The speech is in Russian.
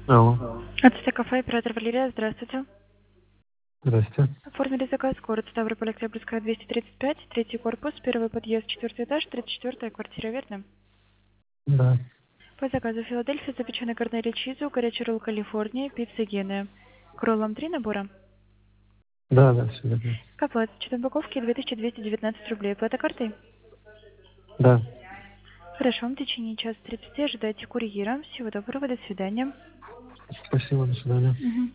Алло. АЦТ кафе, оператор Валерия, здравствуйте. Здрасте. Оформили заказ, город Ставрополь, Октябрьская, 235, третий корпус, первый подъезд, четвертый этаж, 34-я квартира, верно? Да. По заказу Филадельфия, запеченный корнелий чизу, горячий ролл Калифорния, пицца Гене. К роллам 3 набора. Да, все верно. К оплате счет упаковки 2219 рублей. Плата картой? Да. Хорошо, в течение часа 30 ожидайте курьера. Всего доброго, до свидания. Спасибо, до свидания. Мгм.